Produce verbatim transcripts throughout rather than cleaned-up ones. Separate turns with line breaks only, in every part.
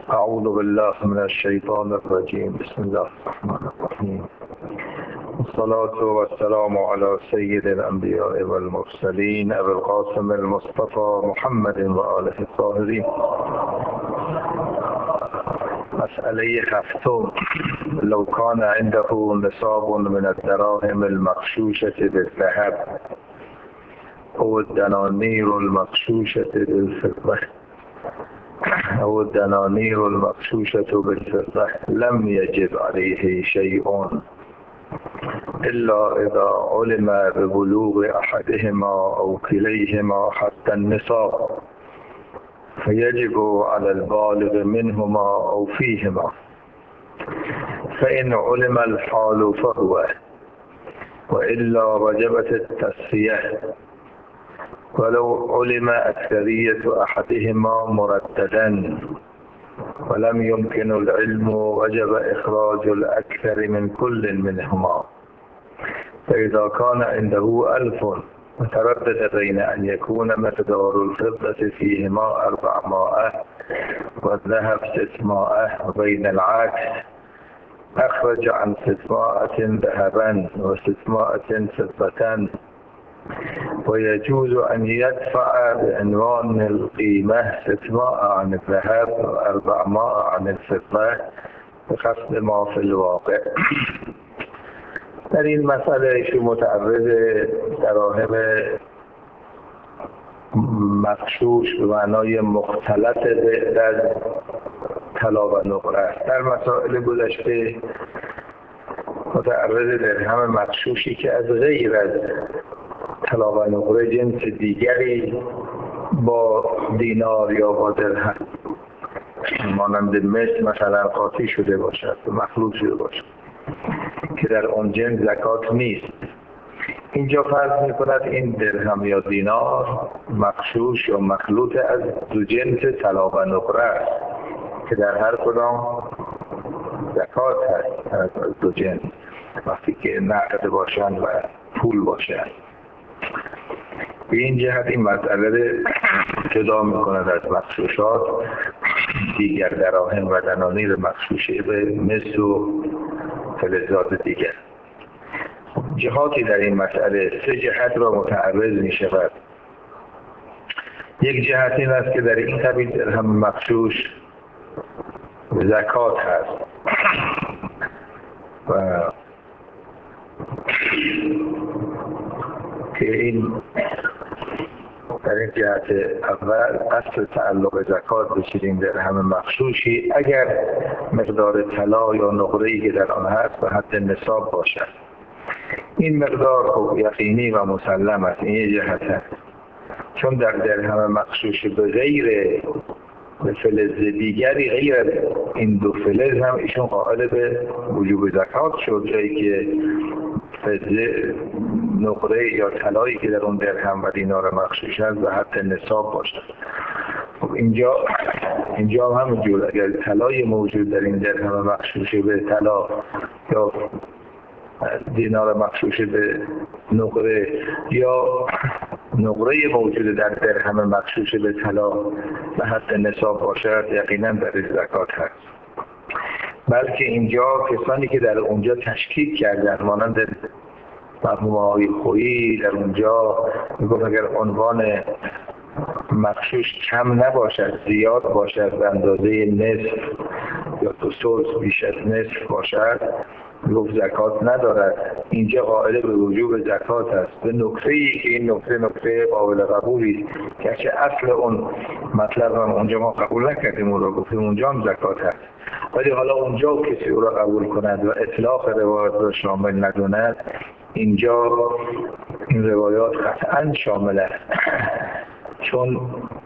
اعوذ بالله من الشیطان الرجیم. بسم الله الرحمن الرحیم. الصلاة والسلام على سید الانبیاء والمرسلین ابی القاسم المصطفى محمد و آله الطاهرین. مسئله هفتم: لو كان عنده نصاب من الدراهم المغشوشة بالذهب او الدنانير المغشوشة بالفضة او الدنانير المغشوشة بالفضة لم يجب عليه شيء إلا إذا علم ببلوغ أحدهما أو كليهما حتى النصاب، فيجب على البالغ منهما أو فيهما، فإن علم الحال فهو، وإلا وجبت التسوية. ولو علم أكثرية أحدهما مرددا ولم يمكن العلم وجب إخراج الأكثر من كل منهما. فإذا كان عنده ألف وتردد بين أن يكون مقدار الفضة فيهما أربعمائة والذهب ستمائة وبين العكس، أخرج عن ستمائة ذهبا وستمائة فضة، ويجوز أن يدفع بعنوان القيمة ستمائة عن الذهب وأربعمائة عن الفضة بقصد ما في الواقع. در این مسئله ایشون متعرض دراهم مغشوش به معنای مختلط در طلا و نقره است. در مسائل گذشته متعرض درهم مغشوشی که از غیر از طلا و نقره جنس دیگری با دینار یا با درهم مانند مس مثلا قاطی شده باشد و مخلوط شده باشد که در اون جنس زکات نیست. اینجا فرض می‌کند این درهم یا دینار مغشوش یا مخلوط از دو جنس طلا و نقره است که در هر کدام زکات هست از دو جنس وقتی که نقد باشند و پول باشند. به این جهت این مسئله جدا می‌کند از مغشوشات دیگر دراهم و دنانیر مغشوشه به مس و فلزات دیگر. جهاتی در این مسئله سه جهت را متعرض می شود. یک جهت این است که در این قبیل درهم مغشوش زکات هست و که این در این جهت اول اصل تعلق زکات به چنین درهم مغشوشی اگر مقدار طلا یا نقره‌ای که در آن هست به حد نصاب باشد. این مقدار خب یقینی و مسلم است. این یه جهت است. چون در درهم مغشوش به غیر به فلز دیگری غیر از این دو فلز هم ایشون قائل به وجوب زکات شد، جایی که فلز نقره یا طلایی که در اون درهم و دینار مغشوش هست به حد نصاب باشد. خب اینجا اینجا هم همینجور اگر طلای موجود در این درهم مغشوش به طلا یا دینار مغشوش به نقره یا نقره موجود در درهم مغشوش به طلا به حد نصاب باشد یقینا در زکات هست. بلکه اینجا کسانی که در اونجا تشکیک کردن مانند مرحوم‌های خویی در اونجا میگفت اگر عنوان مغشوش کم نباشد زیاد باشد به اندازه نصف یا دو ثلث بیش از نصف باشد گفت زکات ندارد. اینجا قائل به وجوب زکات است به نکته‌ای که این نکته نکته قابل قبولی که چه اصل اون مطلب هم اونجا ما قبول نکردیم اون را گفتیم اونجا هم زکات هست، ولی حالا اونجا کسی او را قبول کند و اطلاق روایات را شامل نداند اینجا این روایات قطعا شامل است. چون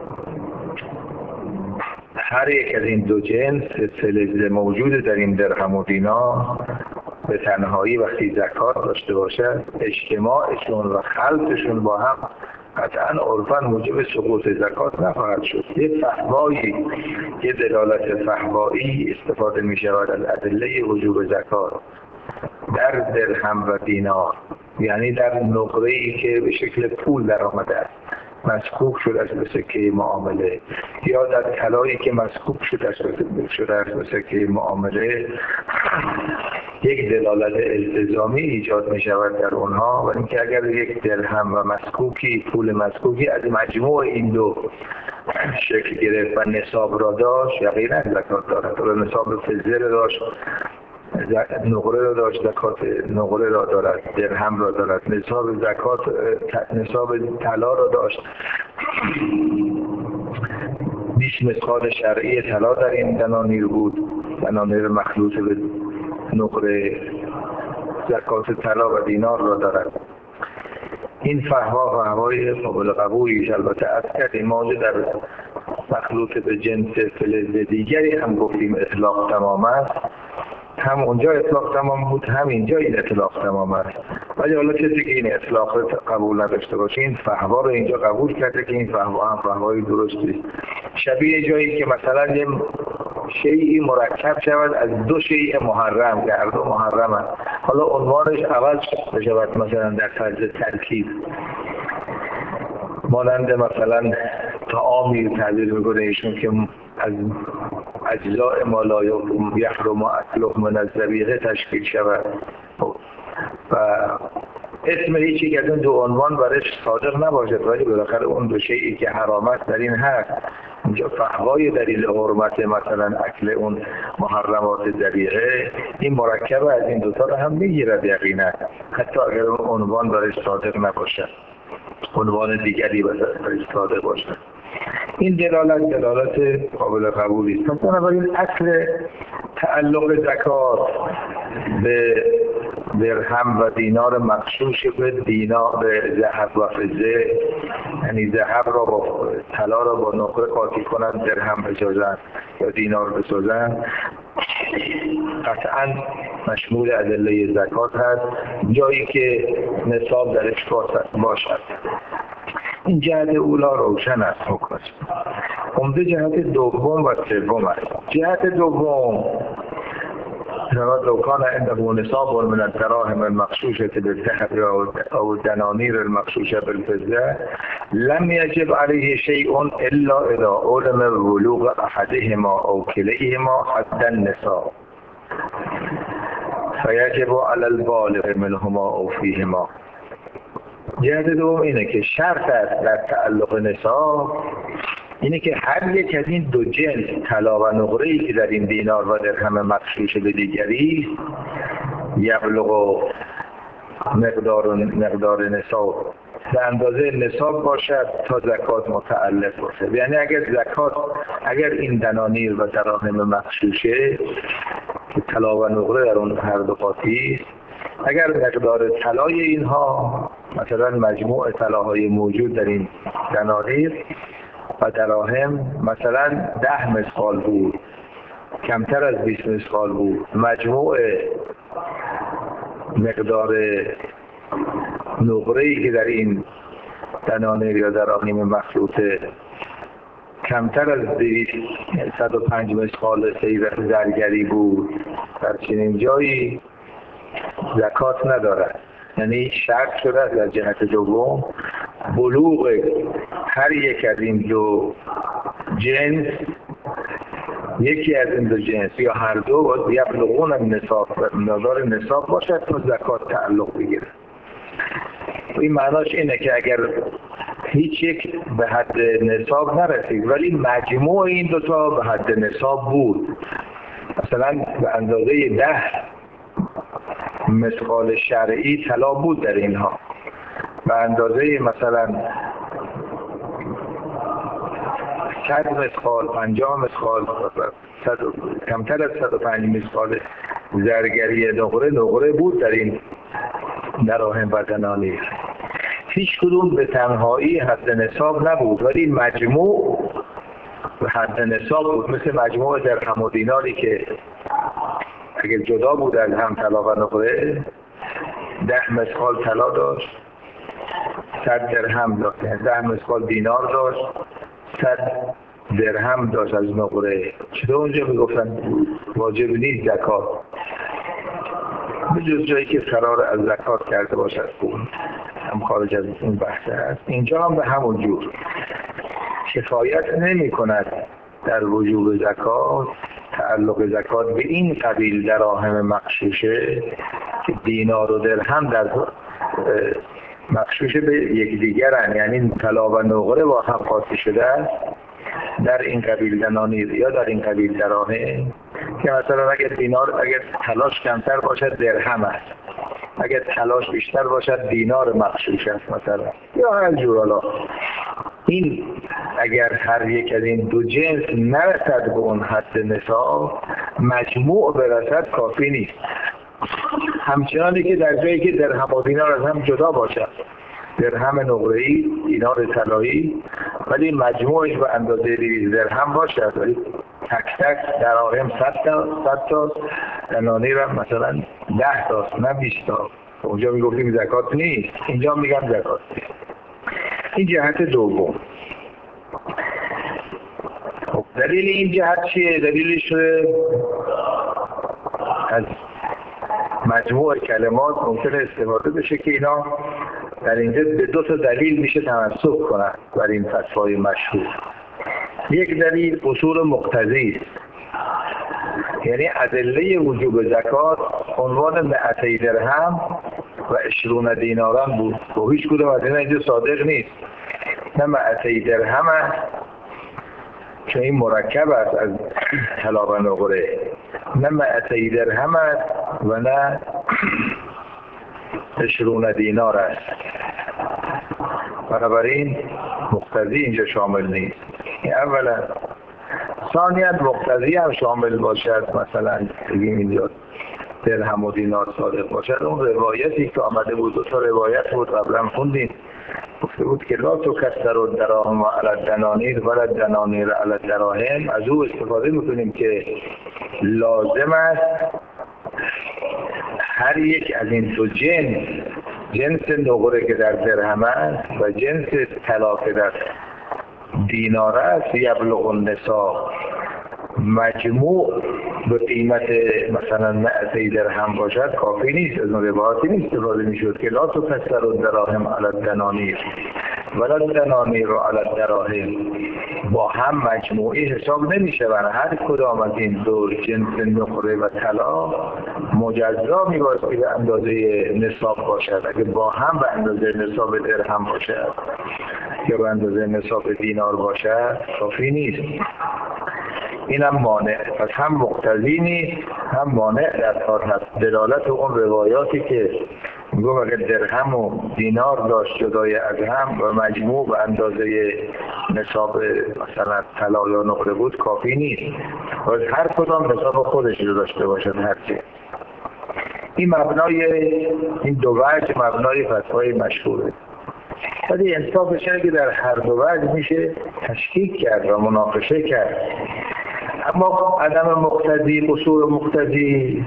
هر یک از این دو جنس فلز موجود در این درهم و دینار به تنهایی وقتی زکات داشته باشد اجتماعشون و خلطشون با هم قطعا عرفاً موجب سقوط زکات نخواهد شد. یه فحوایی یه دلالت فحوایی استفاده می شود از ادله وجوب زکات در درهم و دینار، یعنی در نقره‌ای که به شکل پول در آمده است مسکوک شده است به سکه معامله یا در طلایی که مسکوک شده است به سکه معامله یک دلالت التزامی ایجاد می شود در اونها، و اینکه اگر یک درهم و مسکوکی پول مسکوکی از مجموع این دو شکل گرفت و نصاب را داشت یقینا زکات دارد. و نصاب فضه را داشت، نقره را داشت، زکات نقره را دارد، درهم را دارد. نصاب زکات نصاب طلا را داشت، بیست مثقال شرعی طلا در این دنانیر بود، دنانیر مخلوط به نقره. زکات طلا و دینار را دارد. این فهوا فهوای قابل قبولی البته از کردیم ما در مخلوط به جنس فلز دیگری هم گفتیم اطلاق تمام است، هم اونجا اطلاق تمام بود هم اینجا این اطلاق تمام است، ولی حالا کسی که این اطلاق قبول نداشته باشه این فهوا رو اینجا قبول کرده که این فهوا هم فهوای درستی، شبیه جایی که مثلا یه شیئی مرکب شود از دو شیء محرم که هر دو محرم هست، حالا عنوانش عوض بشود مثلا در طرز ترکیب، مانند مثلا طعامی تعبیر میکنه ایشون که از اجزاء ما لا یحرم اکله من الذبیحه تشکیل شود و اسم هیچی که از این دو عنوان برش صادق نباشد، ولی بالاخره اون دو شیئی که حرامت در این هست. اینجا فهوای دلیل حرمت مثلا اکل اون محرمات ذبیحه این مرکب از این دوتا رو هم میگیرد یقینا، حتی اگر اون عنوان برش صادق نباشد، عنوان دیگری برش صادق باشد. این دلالت دلالت قابل قبولی است. بنابراین اصل تعلق زکات به درهم و دینار مغشوش به دینار به ذهب و فضه، یعنی ذهب را با طلا را با نقره قاطی کنند، درهم بسازند یا دینار بسازند، قطعا مشمول ادله زکات هست جایی که نصاب درش باشد. این جهت اولا روشن است حکمش. عمده جهت دوم و سوم است. جهت دوم لو كان عنده نصاب من الدراهم المغشوشة بالذهب أو الدنانير المغشوشة بالفضة لم يجب عليه شيء إلا إذا علم بلوغ أحدهما أو كليهما حد النصاب فيجب على البالغ منهما أو فيهما. جهت دوم اینه که شرط است در تعلق نصاب اینه که هر یک از این دو جنس طلا و نقره‌ای که در این دینار و درهم مغشوش به دیگری یبلغ مقدار مقدار نصاب به اندازه نصاب باشد تا زکات متعلق باشد. یعنی اگر زکات اگر این دنانیر و دراهم مغشوشه که طلا و نقره در اون هر دو قاطی است، اگر مقدار طلای اینها مثلا مجموع طلاهای موجود در این دنانیر و دراهم مثلا ده مثقال بود، کمتر از بیست مثقال بود، مجموع مقدار نقره‌ای که در این دنانیر یا دراهم مخلوطه کمتر از دویست صد و پنج مثقال سیر زرگری بود، در چنین جایی زکات ندارد. یعنی شرط شده در جهت دوم بلوغ هر یک از این دو جنس، یکی از این دو جنس یا هر دو یبلغون النصاب مقدار نصاب باشد تا زکات تعلق بگیره. این معناش اینه که اگر هیچ یک به حد نصاب نرسید ولی مجموع این دوتا به حد نصاب بود، مثلا به اندازه ده مثقال شرعی طلا بود در اینها، به اندازه مثلا صد مثقال، پنجاه مثقال، کمتر از صد و پنج مثقال زرگری نقره نقره بود در این دراهم و دنانیر. هیچ کدوم به تنهایی حد نصاب نبود ولی مجموع به حد نصاب بود، مثل مجموع درهم و دیناری که اگر جدا بود از هم طلا و نقره ده مثقال طلا داشت، صد درهم داشت، ده مثقال دینار داشت، صد درهم داشت از نقره، چطور اونجا میگفتن واجب نیست زکات به جز جایی که قرار از زکات کرده باشد بود. هم خارج از این بحث است. اینجا هم به همون جور کفایت نمی کند در وجوب زکات تعلق زکات به این قبیل دراهم مغشوشه که دینار و درهم در مغشوشه به یکدیگرن، یعنی طلا و نقره با هم قاطی شده است در این قبیل دنانیر یا در این قبیل دراهم، که مثلا اگر دینار اگر تلاش کمتر باشد درهم است، اگر تلاش بیشتر باشد دینار مغشوش است مثلا، یا هر جور. حالا این اگر هر یک از این دو جنس نرسد به اون حد نصاب، مجموع برسد کافی نیست. همچنانی که در جایی که درهم و دینار از هم جدا باشد، درهم نقره‌ای دینار طلایی، ولی مجموعش به اندازه دویست درهم باشد، ولی تک تک دراهم صد تا صد تا دنانیر هم مثلا ده تا نه بیست تا. اونجا میگفتیم زکات نیست، اینجا میگم زکات نیست. این جهت دوم. خب دلیل این جهت چیه؟ دلیلش از مجموع کلمات ممکنه استفاده بشه که اینا در اینجا به دو تا دلیل میشه تمسک کنن بر این فتوای مشهور. یک دلیل اصول مقتضی است، یعنی ادله وجوب زکات عنوان مئتي درهم و عشرون دیناران بود و هیچ کدوم از اینا اینجا صادق نیست. نه مئتي درهم است که این مرکب است از طلا و نقره، نه مئتي درهم است و نه عشرون دینار است. بنابراین مقتضی اینجا شامل نیست. این اولا. ثانیاً مقتضی هم شامل باشد، مثلا بگیم اینجا درهم و دینار صادق باشد، اون روایتی که آمده بود، دو تا روایت بود قبلا خوندیم، گفته بود که لا تکسر الدراهم علی الدنانیر ولا الدنانیر علی الدراهم، از او استفاده میکنیم که لازم است هر یک از این دو جنس، جنس نقره که در درهم است و جنس طلا که در دینار است، یبلغ النصاب، مجموع به قیمت مثلا مئتي درهم باشد کافی نیست. از اون روایتی نیست استفاده میشد که لا تکسر الدراهم علی الدنانیر ولا الدنانیر علی الدراهم، با هم مجموعی حساب نمیشه و هر کدام از این دو جنس نقره و طلا مجزا میبایستی به اندازه نصاب باشد. اگه با هم به اندازه نصاب درهم باشد یا به اندازه نصاب دینار باشد کافی نیست. این هم مانع، پس هم مقتضی نیست هم مانع در کار هست. دلالت اون روایاتی که میگم اگر درهم و دینار داشت جدای از هم و مجموع به اندازه نصاب مثلا طلا یا نقره بود کافی نیست، باید هر کدام نصاب خودش رو داشته باشد هرچی. این مبنای این دو وجه مبنای فتوای مشهوره. ولی انصافش اینه که در هر دو وجه میشه تشکیک کرد و مناقشه کرد. اما عدم مقتضی، اصول مقتضی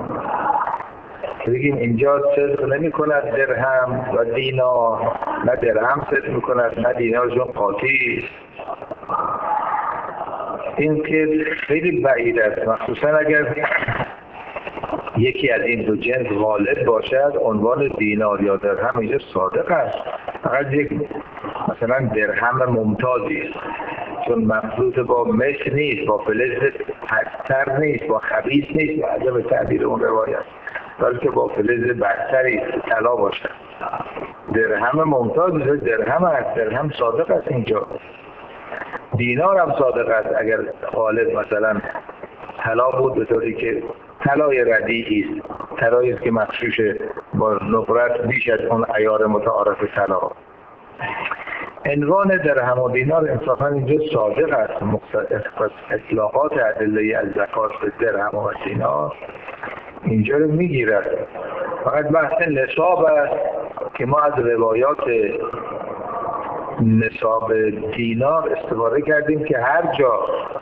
بگیم اینجا صدق نمی کند درهم و دینار، نه درهم صدق می کند نه دینار چون قاطی است. این که خیلی بعید است، مخصوصا اگر یکی از این دو جنس غالب باشد. عنوان دینار یا درهم اینجا صادق است، فقط یک مثلا درهم ممتازی است چون مخلوط با مس نیست، با فلز پستر نیست، با خبیث نیست، عجب تعبیر اون روایت، بلکه با فلز برتری طلا باشد. درهم ممتاز درهم است، درهم صادق است اینجا. دینار هم صادق است اگر غالب مثلا طلا بود، به طوری که طلای ردیعی است، طلایی است که مغشوش با نقرت بیش از اون عیار متعارف طلا. عنوان درهم و دینار انصافا اینجا صادق است. اطلاقات ادله از زکات به درهم و دینار اینجا رو میگیرد. فقط بحث نصاب است که ما از روایات نصاب دینار استفاده کردیم که هر جا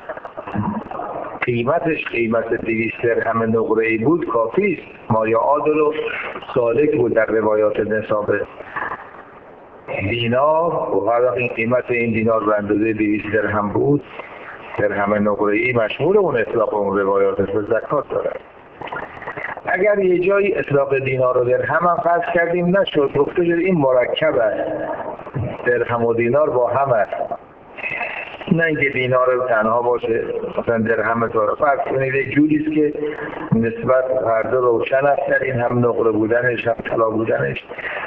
قیمتش قیمت دویست درهم نقره‌ای بود کافی است. ما یا عادل و سالک بود در روایات نصاب دینار و هر وقت این قیمت این دینار به اندازه دویست درهم بود، درهم نقره‌ای مشمول اون اطلاق اون روایات به زکات دارد. اگر یه جایی اطلاق دینار و درهم هم فرض کردیم نشد، گفته شد این مرکب است، درهم و دینار با هم است، نه اینکه دینار تنها باشه مثلا درهم تو فرض کنید یک جوری است که نسبت هر دو روشن است، در این هم نقره بودنش هم طلا بودنش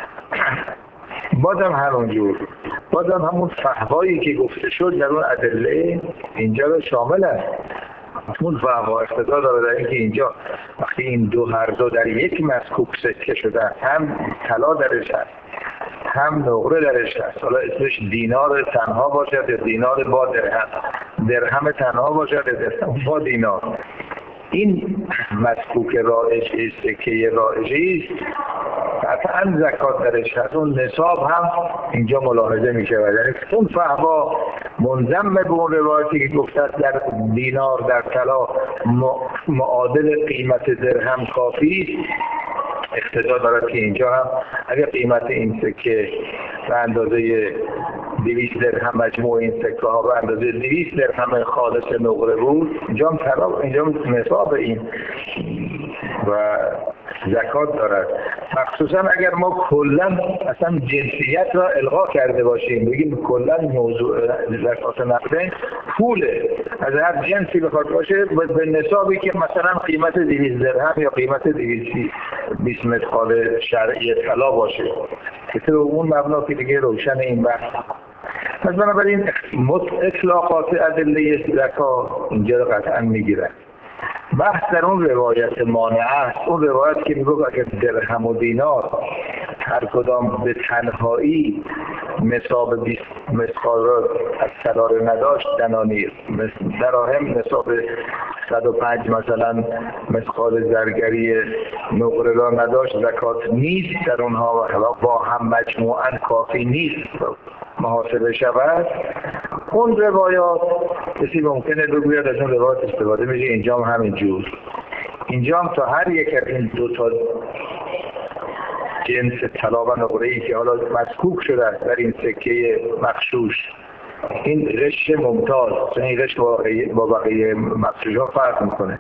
بازم همونجور، بازم همون فحوایی که گفته شد در اون ادله اینجا رو شامل است. اون فحوا اقتضا داره در اینکه اینجا وقتی این دو هر دو در یک مسکوک سکه شده، هم طلا درش هست هم نقره درش هست، حالا اسمش دینار تنها باشد یا دینار با درهم، درهم تنها باشد یا درهم با دینار، این مسکوک رایج سکه رایجی است، قطعا زکات درش هست. اون نصاب هم اینجا ملاحظه میشه و یعنی اون فحوا منضم به اون روایتی که گفته در دینار در طلا معادل قیمت درهم کافی، اقتضا دارد که اینجا هم اگر قیمت این سکه به اندازه دویست درهم مجموع این سکه ها به اندازه دویست درهم خالص نقره بود، اینجا هم طلا، اینجا هم نصاب این و زکات دارد. مخصوصا اگر ما کلا اصلا جنسیت را الغا کرده باشیم، بگیم کلا موضوع زکات نقدین پوله، از هر جنسی بخواد باشه به نصابی که مثلا قیمت دویست درهم یا قیمت دویست و بیست مثقال شرعی طلا باشه، که تو اون مبنا که دیگه روشن این بحث. پس بنابراین اطلاقات ادله زکات اینجا رو قطعا میگیرن. بحث در اون روایت مانعه است، اون روایت که میگه اگر درهم و دینار هر کدام به تنهایی نصاب بیست مثقال را از طلا نداشت، دنانیر دراهم نصاب صد و پنج مثلا مثقال زرگری نقره را نداشت، زکات نیست در اونها و با هم مجموعاً کافی نیست محاسبه شود. اون روایات کسی ممکنه بگوید از اون روایات استفاده میشه، اینجا هم همینجور، اینجا هم تا هر یک از این دو تا جنس طلا و نقره‌ای که حالا مسکوک شده است در این سکه مغشوش، این غش ممتاز، چون این غش با بقیه مغشوش ها فرق میکنه،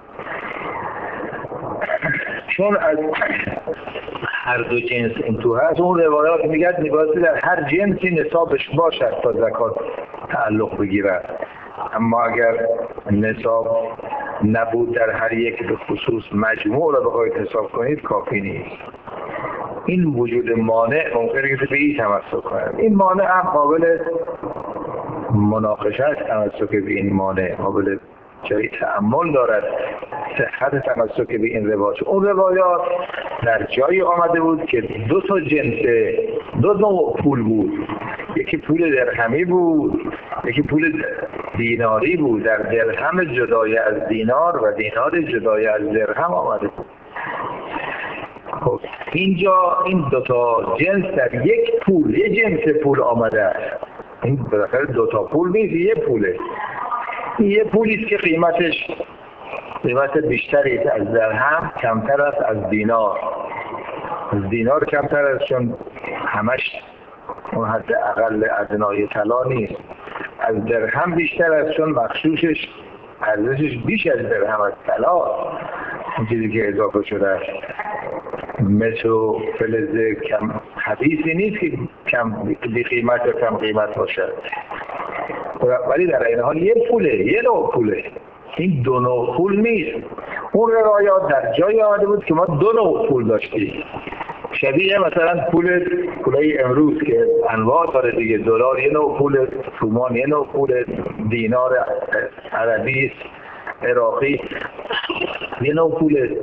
چون از هر دو جنس این تو هست. اون روایات میگه میبایستی در هر جنسی نصابش باشد تا زکات تعلق بگیرد، اما اگر نصاب نبود در هر یک به خصوص مجموع را بخواید حساب کنید کافی نیست. این وجود مانع ممکنه که به این تمسک کنید، این مانع هم قابل مناقشه است، تمسک به این مانع قابل جای تأمل دارد، صحت تمسک به این روایات. اون روایات در جایی آمده بود که دو تا جنس، دو نوع پول بود، یکی پول درهمی بود یکی پول دیناری بود، در درهم جدای از دینار و دینار جدای از درهم آمده بود. خب اینجا این دو تا جنس در یک پول، یک جنس پول آمده است، این بالاخره دو تا پول نیست، یه پوله، یه پولیست که قیمتش قیمت بیشتری از درهم کمتر است از دینار، از دینار کمتر است چون همش اون حد اقل ادنای طلا نیست، از درهم بیشتر است چون مخشوشش ارزشش بیش از درهم از طلا، اون چیزی که اضافه شده است. مس و فلز کم حدیثی نیست که کم بی قیمت و کم قیمت باشد، ولی در این حال یه پوله، یه نوع پوله، این دو نوع پول نیست. اون روایات در جای آمده بود که ما دو نوع پول داشتیم، شبیه مثلا پول پولای امروز که انواع داره دیگه، دلار یه نوع پول، تومان یه نوع پول، دینار عربی عراقی یه نوع پول.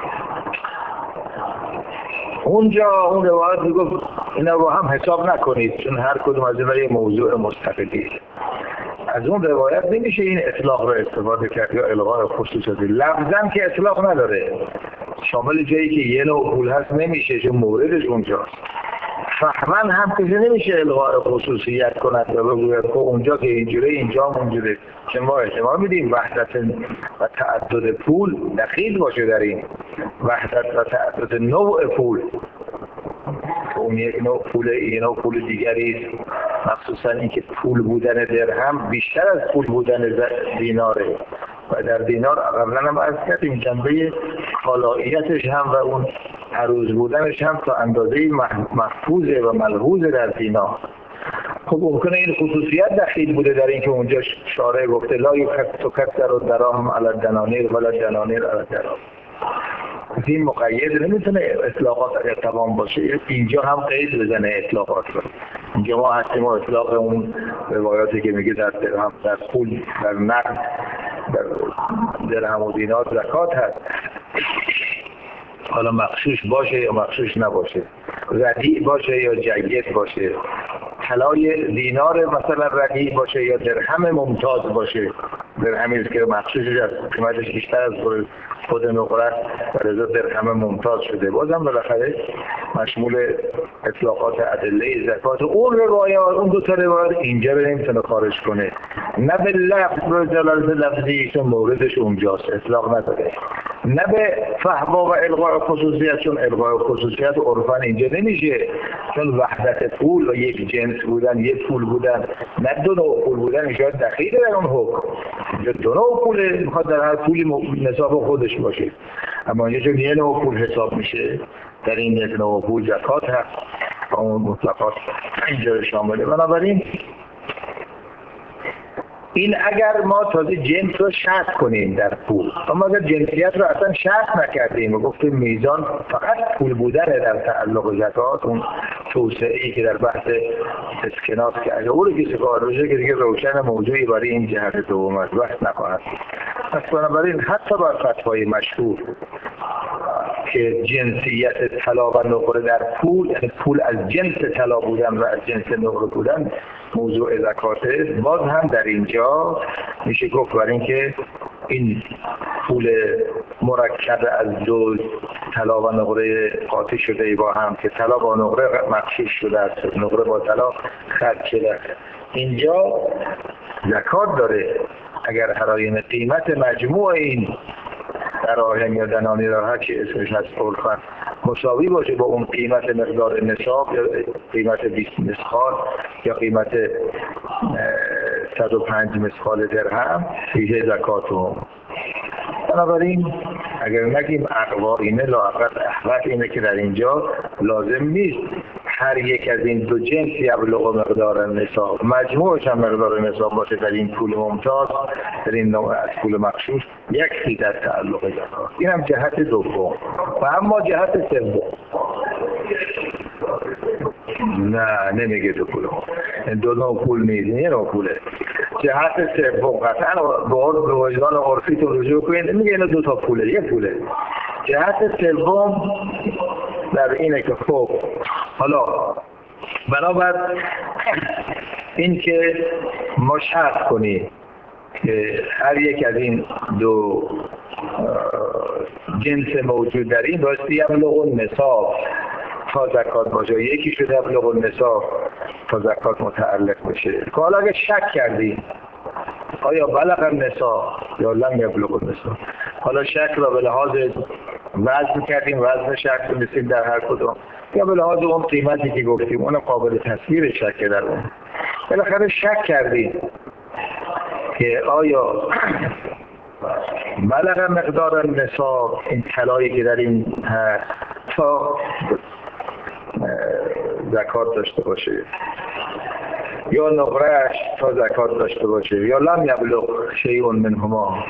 اونجا اون روایت میگفت اینا رو هم حساب نکنید چون هر کدوم از اینا یه موضوع مستقلی. از اون روایت نمیشه این اطلاق رو استفاده کرد یا الغای خصوصاتی، لفظاً که اطلاق نداره، شامل جایی که یه نوع پول هست نمیشه چون موردش اونجاست. فهمن هم که نمیشه الغای خصوصیت کند و بگوید که اونجا که اینجوره اینجا هم اونجوره، چون ما احتمال میدیم وحدت و تعدد پول دخیل باشه در این وحدت و تعدد نوع پول، اون یک نوع پول این نوع پول دیگری است، مخصوصا اینکه پول بودن درهم بیشتر از پول بودن دیناره و در دینار قبلا هم عرض کردیم جنبه طالعیتش هم و اون عروض بودنش هم تا اندازه محفوظه و ملحوظه در دینا. خب ممکنه این خصوصیت دخیل بوده در اینکه اونجا شارع گفته لا یکثر الدراهم علی الدنانیر ولا الدنانیر علی الدراهم. این مقید نمیتونه اطلاقات اگر تمام باشه، اینجا هم قید بزنه اطلاقات رو. اینجا ما هستیم و اطلاق اون روایاتی که میگه در درهم، در پول، در نقد، در درهم و دینار زکات هست. حالا مغشوش باشه یا مغشوش نباشه، ردیع باشه یا جید باشه، طلای دینار مثلا ردیع باشه یا درهم ممتاز باشه، درهمی که مغشوشش از قیمتش بیشتر از خود نقره در ازا درهم ممتاز شده، بازم بالاخره مشمول اطلاقات ادله زکات. اون روایات، اون دو تا روایات اینجا رو نمیتونه خارج کنه، نه به لفظ و جلالت لفظی چون موردش اونجاست اطلاق نداره، نه به فهوا و الغاء خصوصیت چون الغاء خصوصیت عرفاً اینجا نمیشه، چون وحدت پول و یک جنس بودن، یک پول بودن، نه دو نوع پول بودن اینجا دخیل در اون حکم. اینجا دو نوع پوله، میخواد در هر پولی نصاب خودش باشه، اما اینجا یه نوع پول حساب میشه، در این یک نوع پول زکات هست و اون مطلقات اینجا شامله. بنابراین این اگر ما تازه جنس رو شرط کنیم در پول، اما اگر جنسیت رو اصلا شرط نکردیم و گفتیم میزان فقط پول بودنه در تعلق زکات، اون توسعه‌ای که در بحث اسکناس کرده او رو کسی کار روشه که دیگه روشن موضوعی برای این جهت دوم از بحث نخواهد. پس بنابراین حتی بر فتوای مشهور که جنسیت طلا و نقره در پول، یعنی پول از جنس طلا بودن و از جنس نقره بودن موضوع زکاته، باز هم در اینجا میشه گفت برای اینکه این پول مرکب از دو طلا و نقره قاطی شده با هم که طلا با نقره مغشوش شده است، نقره با طلا خرج شده، اینجا زکات داره اگر حرایم قیمت مجموع این دراهم یا دنانیر را که اسمش هست عرفاً مساوی باشه با اون قیمت مقدار نصاب یا قیمت بیست مسخال یا قیمت صد و پنج مسخال درهم، فیه زکاتو. بنابراین اگر نگیم اقوارینه لااقل احوط اینه که در اینجا لازم نیست هر یک از این دو جنس یبلغ مقدار نصاب، مجموعش هم مقدار نصاب باشه در این پول ممتاز، در این نوع از پول مغشوش یکسی در تعلق زکات. این هم جهت دوم. و اما جهت سوم نه نمیگه دو پول، دو نوع پول نیست، یه نوع پوله. جهت سوم قطعا به وجدان عرفی تو رجوع کنید، میگه اینو دو تا پوله، یه پوله. جهت سوم در اینه که خب حالا بنابر این که ما شرط کنیم که هر یک از این دو جنس موجود در این بایستی یبلغ النصاب تا زکات باشه، یکی شده یبلغ النصاب تا زکات متعلق بشه. که حالا اگه شک کردیم آیا بلغ النصاب یا لم یبلغ النصاب، حالا شک را به لحاظ وزن کردیم، وزن شک کنیم در هر کدوم، یا به لحاظ اون قیمتی که گفتیم اون قابل تصویر شک در اون. بالاخره شک کردیم که آیا بلغ مقدار نصاب این طلایی که در این هست تا زکات داشته باشه یا نقرهش تا زکات داشته باشه یا لم یبلغ شیء منهما.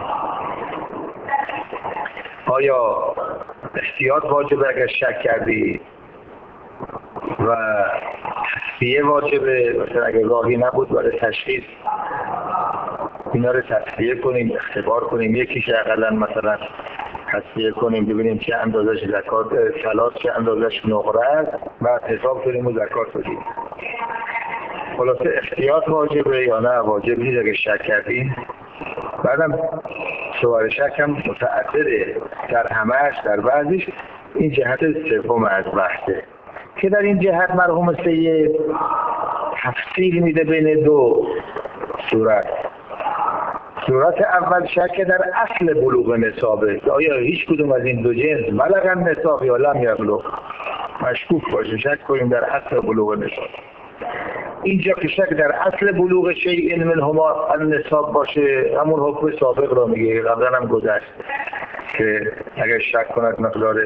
آیا احتیاط واجبه اگر شک کردی و تصفیه واجبه، مثلا اگر راهی نبود برای تشخیص اینا رو تصفیه کنیم، اختبار کنیم، یکیش اقلا مثلا تصفیه کنیم ببینیم چه اندازش زکات طلاست چه اندازش نقره است، بعد حساب کنیم و زکات بدیم. خلاصه احتیاط واجبه یا نه واجب نیست اگه شک کردیم. بعدم سوال شک هم متعدده در همهش، در بعضیش این جهت سوم از بحثه که در این جهت مرحوم سید تفصیل میده بین دو صورت. صورت اول شک در اصل بلوغ نصابه، آیا هیچ کدوم از این دو جنس بلغ نصاب یا لم یبلغ، مشکوک باشه شک کنیم در اصل بلوغ نصاب. اینجا که شک در اصل بلوغ شیء منهما النصاب باشه همون حکم سابق را میگه، قبلا هم گذشت که اگر شک کند مقدار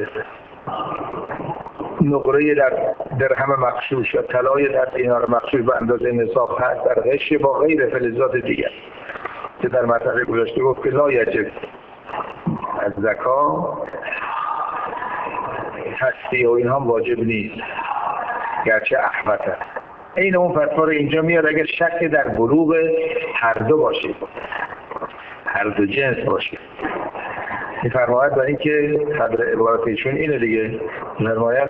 نقره در درهم مغشوش یا طلای در دینار مغشوش به اندازه نصاب هست در غش با غیر فلزات دیگر که در مطلب گذاشته گفت که لا یجب از زکا تصفیه و این هم واجب نیست گرچه احوط هست. این اون فتوا رو اینجا میاد اگر شک در بلوغ هر دو باشه، هر دو جنس باشه. میفرماید برای اینکه قدر عبارتشون اینه دیگه، میفرماید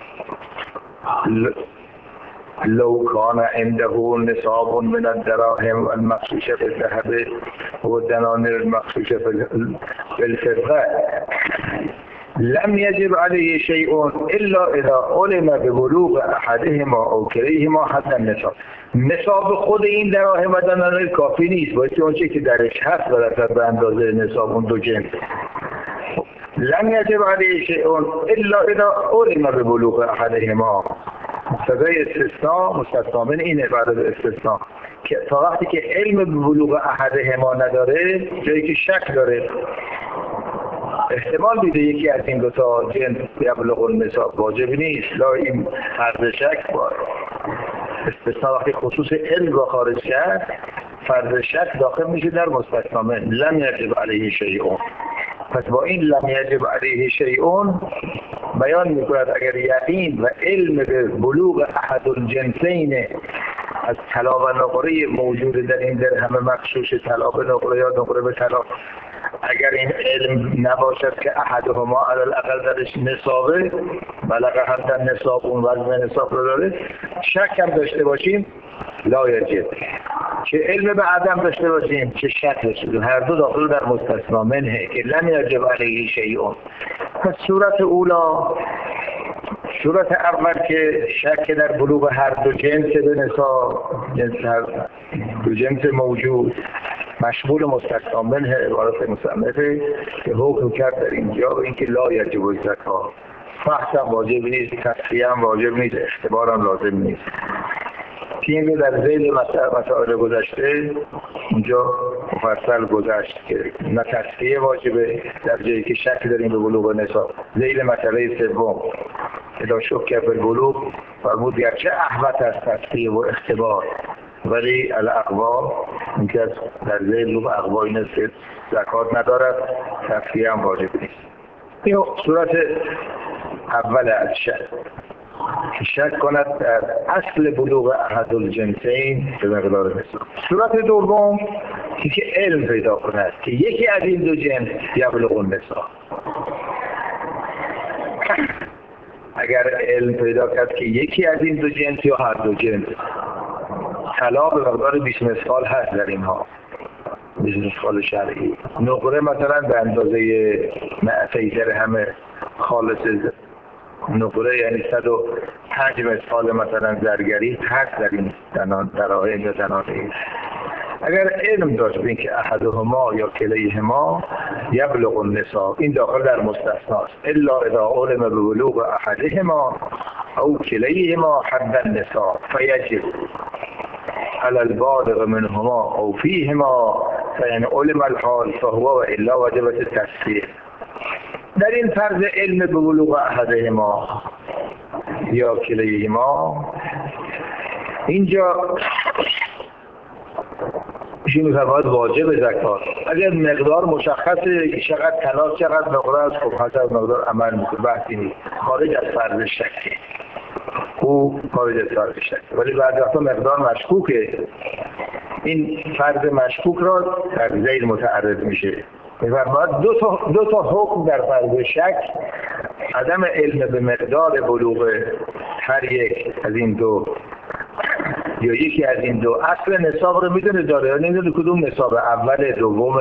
لو کان عنده نصاب من الدراهم المغشوشه بالذهب والدنانير المغشوشه بالفضه لم يجب عليه شيء الا اذا علم ببلوغ احدهما او كليهما حد النصاب. نصاب خود این دراهم و دنانیر کافی نیست، باید اون چیزی که درش هست برسد به اندازه نصاب اون دو جنس. لم يجب عليه شيء الا اذا علم ببلوغ احدهما. مقتضای استثناء مستثنا من اینه بعد از استثناء که تا وقتی که علم به بلوغ احدهما نداره، جایی که شک داره، احتمال میده یکی از این دو تا جنس یبلغ النصاب، واجب نیست. لا این فرض شک باید استثناء وقتی خصوص علم را خارج کرد، فرض شک داخل میشه در مستثنا من. لم یجب علیه شیء. پس با این لم یجب علیه شیء بیان میکند اگر یقین و علم به بلوغ احد الجنسین از طلا و نقره موجود در این درهم مغشوش، طلا به نقره یا نقره به طلا، اگر این علم نباشد که احدهما علی الاقل درش نصابه، بلغ حد نصاب اون وزن نصاب رو داره، شک هم داشته باشیم لا یجب. چه علم به عدم داشته باشیم چه شک داشته باشیم، هر دو داخل در مستثنا منه که لم یجب علیه شیء. پس صورت اولا، صورت اول که شک در بلوغ هر دو جنس به نصاب، جنس هر دو جنس موجود مشمول مستثنا منه عبارت مصنفه که حکم کرد در اینجا و اینکه لا یجب الزکا، فحص هم واجب نیست، تصفیه هم واجب نیست، اختبار هم لازم نیست. که این رو در ذیل مسائل گذشته اونجا مفصل گذشت که نه تصفیه واجبه در جایی که شک داریم به بلوغ نصاب. ذیل مسئله سوم اذا شک فی البلوغ فرمود گرچه احوط از تصفیه و اختبار ولی الاقوا اینکه در ذیل رو اقوا این است که زکات ندارد، تصفیه هم واجب نیست. این صورت اول از شک که شک کند در اصل بلوغ احد الجنسین به مقدار نصاب. صورت دوم که علم پیدا کند که یکی از این دو جنس یبلغ النصاب. اگر علم پیدا کرد که یکی از این دو جنس یا هر دو جنس، طلا به مقدار بیست مثقال هست در اینها، بیست مثقال شرعی، نقره مثلا به اندازه معطی درهم خالص نقره یعنی صد و پنج مثقال مثلا زرگری هست در این دراهم یا دنانیر. اگر علم داشت بین که احدهما یا کلیهما یبلغ النصاب، این داخل در مستثناست. الا اذا علم ببلوغ احدهما او کلیهما حد النصاب فیجب على البالغ منهما او فیهما فان علم الحال فهو و الا وجبت التصفیه. در این فرض علم به بلوغ احدهما یا کلیهما اینجا میشه میفرماید واجب زکات. اگر مقدار مشخصه چقدر طلا چقدر نقره است، خب حسب مقدار عمل میکنه، بحثی نیست، خارج از فرض شکه، او خارج از فرض شکه. ولی بعد وقتا مقدار مشکوکه، این فرض مشکوک را در ذیل متعرض میشه. میفرماید دو تا دو تا حکم در فرض شک: عدم علم به مقدار بلوغ هر یک از این دو یا یکی از این دو. اصل نصاب رو میدونه داره یا نمیدونه کدوم نصاب، اول دوم،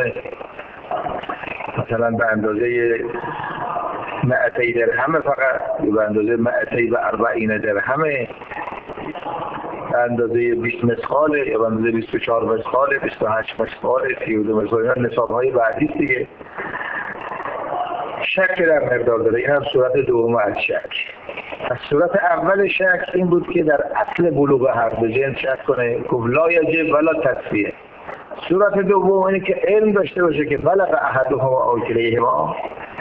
مثلا به اندازه معطی درهم فقط یا به اندازه معطی به اربعین درهمه، به اندازه بیست مثقاله یا به اندازه بیست و چهار مثقاله، بیست و هشت مثقاله، سی و دو مثقاله، نصاب‌های بعدی دیگه. شک در مقدار داره. این هم صورت دوم از شک. از صورت اول شک این بود که در اصل بلوغ هر دو جنس شک کنه، گفت لا یجب ولا تصفیه. صورت دوم اینه که علم داشته باشه که بلغ احدهما او کلیهما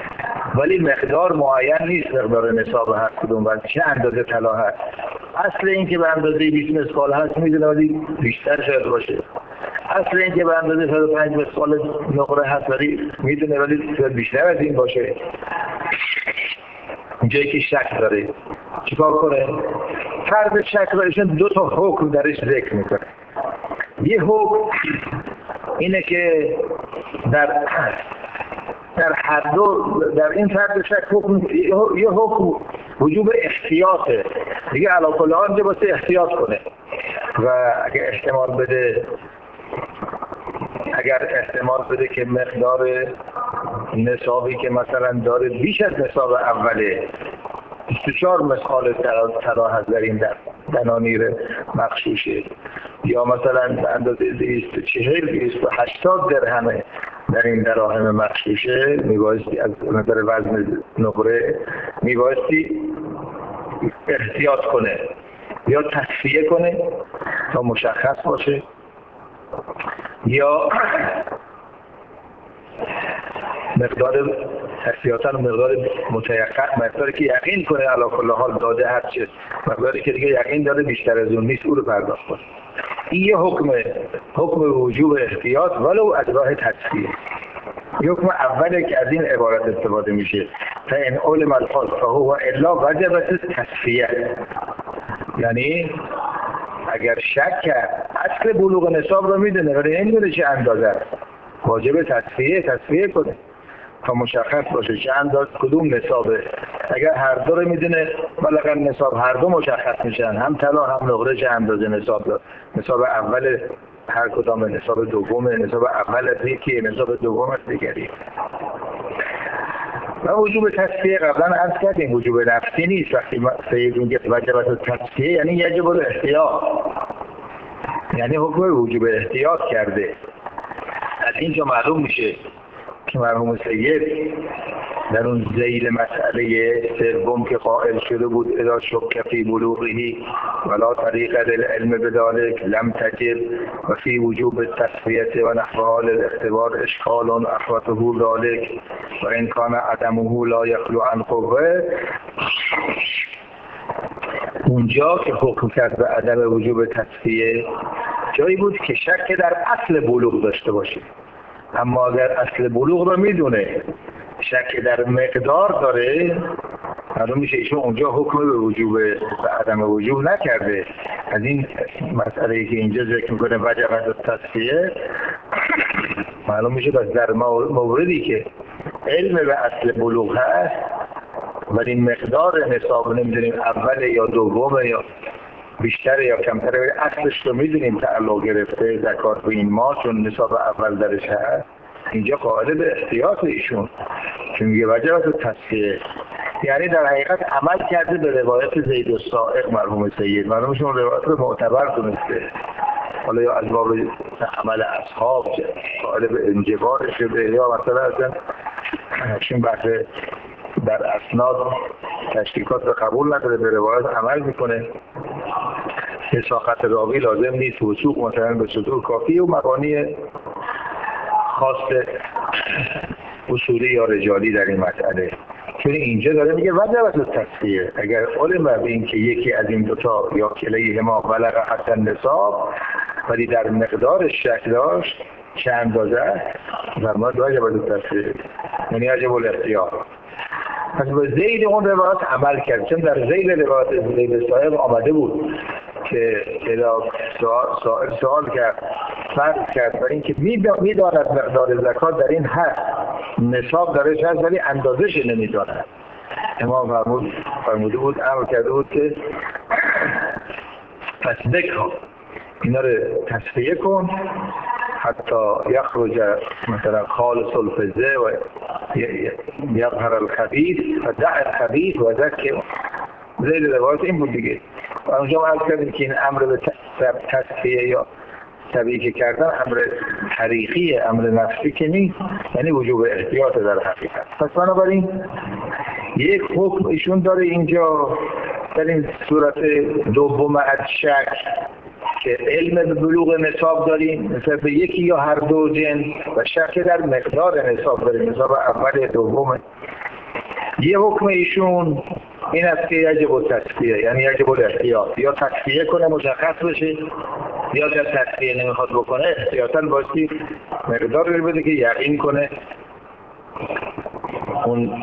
ولی مقدار معین نیست مقدار نصاب هر کدوم و چه اندازه طلا هست. اصل این که به اندازه بیست مسقال هست میدونه ولی بیشتر شاید باشه. اصل این که به اندازه صد و پنج مسقال نقره هست ولی میدونه ولی شاید بیشتر از این باشه. جایی که شک داره چیکار کنه؟ فرض شک را ایشون دو تا حکم درش ذکر میکنه. یه حکم اینه که در در هر دو در این فرض شک حکم یه حکم وجوب احتیاطه دیگه، علاوه کل حال که واسه احتیاط کنه و اگه احتمال بده اگر احتمال بده که مقدار نصابی که مثلا داره بیش از نصاب اوله بیست و چهار مسقال طلا هست در این دنانیر مغشوشه یا مثلا اندازه بیست و چهل بیست و هشتاد درهمه در این دراهم مغشوشه، میبایستی از نظر وزن نقره میبایستی احتیاط کنه یا تصفیه کنه تا مشخص باشه یا مقدار احتیاطاً مقدار متیقن مقداری که یقین کنه علی کل حال داده هست چه مقداری که دیگه یقین داره بیشتر از اون نیست او رو پرداخت کنه. این یه حکمه حکم وجوب احتیاط ولو از راه تصفیه. حکم اوله که از این عبارت استفاده میشه فإن علم الفاظ فهو الا وجبت تصفیه، یعنی اگر شک کرد اصل بلوغ نصاب رو میدونه ولی نمیدونه چه اندازه است واجب تصفیه تصفیه کنه تا مشخص باشه چه اندازه کدوم نصابه. اگر هر دو رو میدونه بلغ نصاب هر دو مشخص میشن، هم طلا هم نقره چه اندازه نصاب داره. نصاب اول هر کدام نصاب دومه، نصاب اول از یکی، نصاب دوم از دیگری. و وجوب تصفیه قبلا عرض کردیم وجوب نفسی نیست. وقتی سید میگه وجبت تصفیه یعنی یجب الاحتیاط، یعنی حکم وجوب احتیاط کرده. از اینجا معلوم میشه که مرحوم سید در اون ذیل مسئله سوم که قائل شده بود اذا شک فی بلوغه ولا طریق للعلم بذلک لم تجب و فی وجوب التصفیه و نحوها للاختبار اشکال احوطه ذلک و ان کان عدمه لا یخلو عن قوه. اونجا که حکم کرد به عدم وجوب تصفیه جایی بود که شک در اصل بلوغ داشته باشه، اما اگر اصل بلوغ رو میدونه شک در مقدار داره معلوم میشه ایشون اونجا حکم به وجوب به عدم وجوب نکرده. از این مسئله که اینجا ذکر میکنه وجبت تصفیه معلوم میشه بس در موردی که علم به اصل بلوغ هست ولی مقدار نصاب نمیدونیم اول یا دومه یا بیشتر یا کمتر، اصلش رو میدونیم تعلق گرفته زکات به این ماه چون نصاب اول درش هست، اینجا قائل به احتیاط ایشون که میگه وجبت تصفیه، یعنی در حقیقت عمل کرده به روایت زید السائق مرحوم سید. مرحومشون روایت رو معتبر دونسته، حالا یا از باب عمل اصحاب قائل به انجبارش شده یا مثلا اصلا چون بحث در اسناد تشریکات رو قبول نداره به روایت عمل میکنه. حساقت راوی لازم نیست، وثوق مثلا به صدور کافی و مبانی خاص اصولی یا رجالی در این مسئله. چون اینجا داره میگه وجبت تصفیه اگر علم به این که یکی از این دوتا یا کلیهما بلغ حد النصاب ولی در مقدارش شک داشت چه اندازه فرمود وجبت تصفیه یعنی یجب الاحتیاط. پس به ذیل اون روایت عمل کرد، چون در ذیل روایت زید صاحب آمده بود که سائل سوال کرد فرض کرد برای اینکه میداند مقدار زکات در این هست نصاب درش هست ولی اندازش نمیداند. امام فرمود فرموده بود امر کرده بود که پس بکن اینا رو تصفیه کن حتی یخرج مثلا خالص الفزه و یظهر الخبیث و دع الخبیث و ذکر زید روایت این بود دیگه. و اونجا ما عرض کردیم که این امر به تصفیه یا تبیه کردن امر طریقی امر نفسی که نیست، یعنی وجوب احتیاط در حقیقت. پس بنابراین یک حکم ایشون داره اینجا در این صورت دوم از شک که علم به بلوغ نصاب داریم مثل به یکی یا هر دو جنس و شک در مقدار نصاب داریم نصاب اول دوم یه حکم ایشون این است که یجب التصفیه، یعنی یجب الاحتیاط، یا تصفیه کنه مشخص بشه، یا در تصفیه نمیخواد بکنه احتیاطاً باشی مقدار رو بده که یقین کنه اون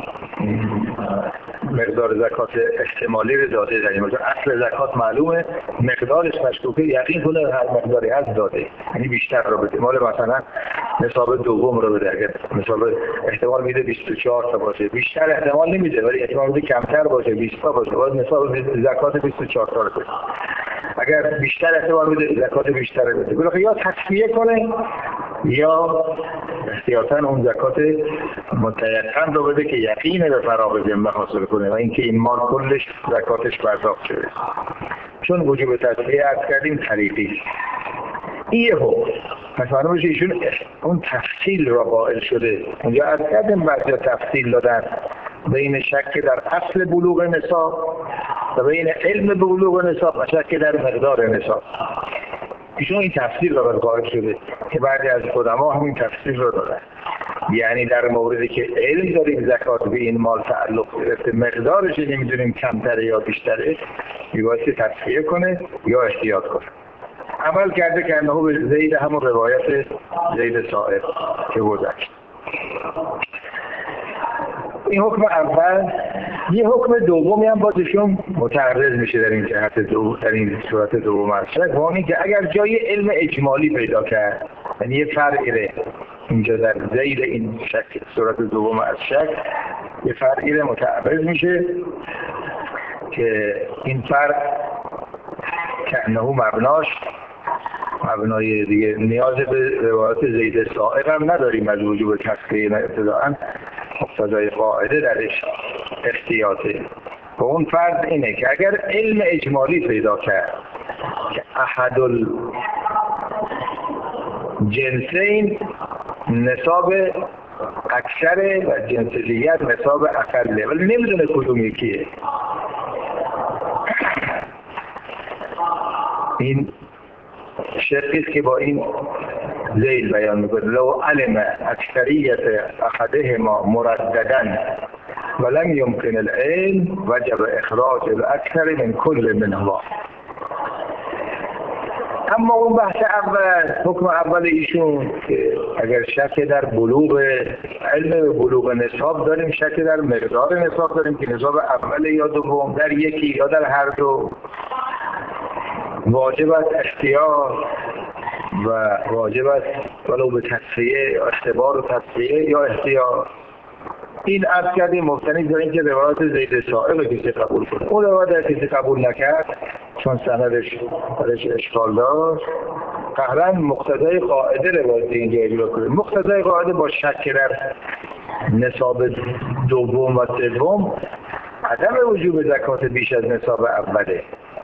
مقدار زکات احتمالی رو داده. در این مثلا اصل زکات معلومه، مقدارش مشکوکه، یقین کنه هر مقداری هست داده، یعنی بیشتر رو بده. مال مثلا نصاب دوم رو بده، اگر نصاب احتمال میده بیست و چهار تا باشه، بیشتر احتمال نمیده ولی احتمال میده کمتر باشه، بیست تا باشه، باید نصاب زکات بیست و چهار تا رو بده. اگر بیشتر احتمال میده زکات بیشتر رو بده. بلکه یا تصفیه کنه یا احتیاطاً اون زکات متیقن رو بده که یقین به فراغ ذمه حاصل کنه و اینکه این مال کلش زکاتش پرداخت شده. چون وجوب تصفیه عرض کردیم طریقی این یه حکم. پس معلوم میشه ایشون اون تفصیل را قائل شده. اونجا عرض کردیم بعضی تفصیل دادن بین شک در اصل بلوغ نصاب و بین علم بلوغ نصاب و شک در مقدار نصاب. ایشون این تفصیل را قائل شده که بعضی از علما همین تفصیل را دادن. یعنی در موردی که علم داریم زکات به این مال تعلق گرفته، مقدارش نمیدونیم کمتره یا بیشتره، میبایستی تصفیه کنه یا احتیاط کنه. عمل کرده که انه به زید همون روایت زید سائب که گذشت. این حکم اول. یه حکم دومی هم بازشون متعرض میشه در این جهت دو در این صورت دوم از شک، و اونی که اگر جای علم اجمالی پیدا کرد، یعنی یه فرعی ره اینجا در ذیل این شک صورت دوم از شک یه فرعی ره متعرض میشه که این فرع که انه مبناش مبنای دیگه نیاز به روایت زید سائق هم نداریم از وجوب تصفیه ابتداءً، مقتضای قاعده درش احتیاطه. و اون فرض اینه که اگر علم اجمالی پیدا کرد که احد الجنسین نصاب اکثر و جنس دیگر نصاب اقله، ولی نمیدونه کدوم یکیه، این شرطی که با این ذیل بیان میکنه. لو علم اکثریت احدهما مرددن ولم يمكن العلم وجب اخراج الاکثر من کل منهما. اما اون بحث اول، حکم اول ایشون که اگر شک در بلوغ علم بلوغ نصاب داریم، شک در مقدار نصاب داریم که نصاب اول یا دوم در یکی یا در هر دو، واجب است اختیار و واجب است ولو به تصفیه یا اختبار و تصفیه یا اختیار. این عرض کردیم مبتنی بر اینکه روایت زید سائق کسی قبول کنه. اون روایت کسی قبول نکرد چون سندش درش اشکال داشت، قهرن مقتضای قاعده روایت اینجا اجرا کنه. مقتضای قاعده با شک در نصاب دوم و سوم عدم وجوب زکات بیش از نصاب اوله،